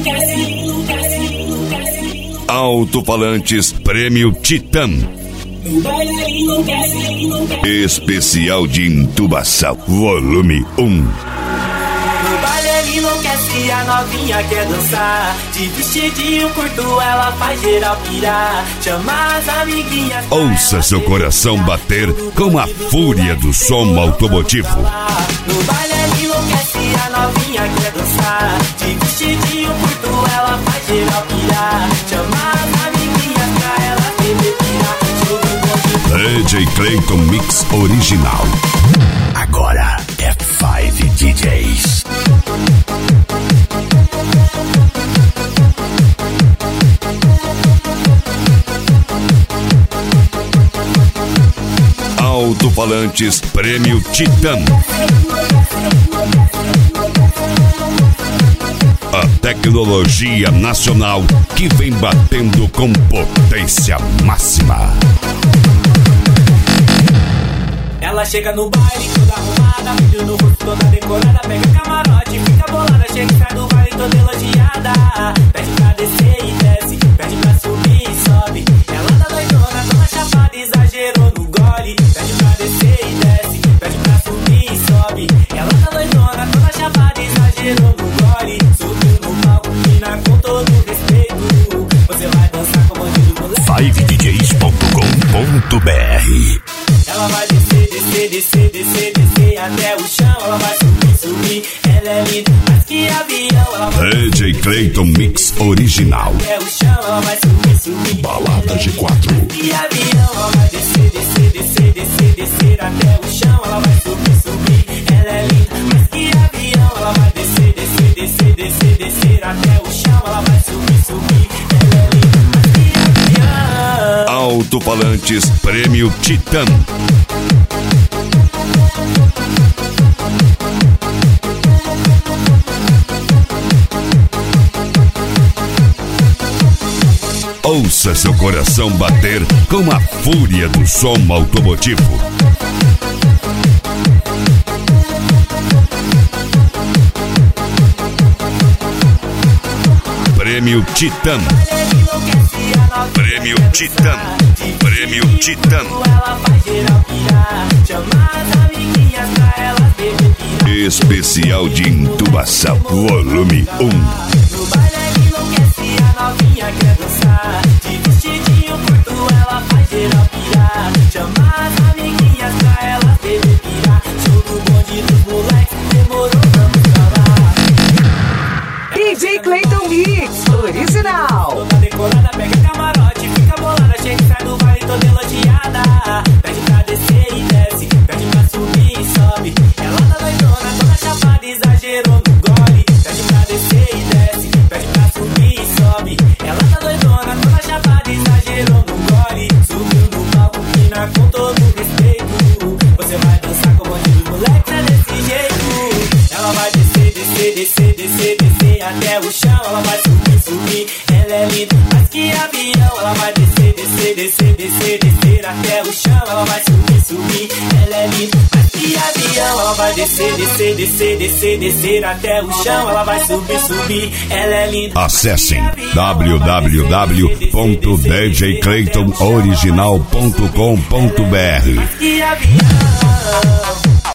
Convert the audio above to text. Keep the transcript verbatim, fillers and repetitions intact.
Alto-falantes Prêmio Titã. Especial de intubação, volume um. No baile ele enlouquece, a novinha quer dançar. De vestidinho curto ela faz geral pirar. Chama as amiguinhas. Ouça seu coração bater com a fúria do som automotivo. No baile ele enlouquece, a novinha quer dançar. De vestidinho curto ela faz geral pirar. Chama as amiguinhas pra ela beber pirar. D J Clayton Mix Original. Agora é Five D Js. Alto-falantes Prêmio Titã. A tecnologia nacional que vem batendo com potência máxima. Ela chega no baile toda arrumada, vídeo no rosto toda decorada, pega camarote, fica bolada, chega e sai do baile toda elogiada. Pede pra descer e desce, pede pra subir e sobe. Ela tá doidona, toda chapada, exagerou no gole. Pede pra descer e desce, pede pra subir e sobe. Ela tá doidona, toda chapada, exagerou no gole. Subiu no palco, mina com todo respeito. Você vai dançar com o bandido moleque. five D Js ponto com ponto B R. Ela vai descer, descer, descer, descer, descer até o chão. Ela vai subir, subir. Ela é linda, mais que avião. Ela vai D J Clayton Mix Original. até o chão. Ela vai subir, subir. Balada G quatro. E avião, ela vai descer, descer, descer, descer, descer até o chão. Ela vai subir, subir. Ela é linda, mais que avião. Ela vai descer, descer, descer, descer, descer até o chão. Ela vai subir, subir. Ela é linda, mais que avião. Alto-falantes Prêmio Titã. Ouça seu coração bater com a fúria do som automotivo. Prêmio Titã. Prêmio Titã. Prêmio Titã. Especial de intubação, volume um. No baile ele enlouquece, a novinha quer dançar. De vestidinho curto ela faz geral pirar. Chama as amiguinhas pra ela beber pirar. Show do bonde dos moleques, demorou, vamos falar. D J Clayton Mix Original. Toda decorada, pega camarote, fica bolada, chega e sai do baile toda elogiada. Pede pra descer e desce, pede pra subir e sobe. Ela tá doidona, toda chapada, exagerou no gole. Pede pra descer e desce, pede pra subir e sobe. Ela tá doidona, toda chapada, exagerou no gole. Subiu no palco, mina com todo respeito. Você vai dançar com o bandido, moleque, é desse jeito. Ela vai descer, descer, descer, descer, descer até o chão. Ela vai subir, subir. Ela é linda, mais que avião. Ela vai descer, descer, descer, descer, descer até o chão. Ela vai subir, subir. Ela é linda, mais que avião. Ela vai descer, descer, descer, descer, descer até o chão. Ela vai subir, subir. Ela é linda. Acessem w w w ponto d j clayton original ponto com ponto b r. Que avião.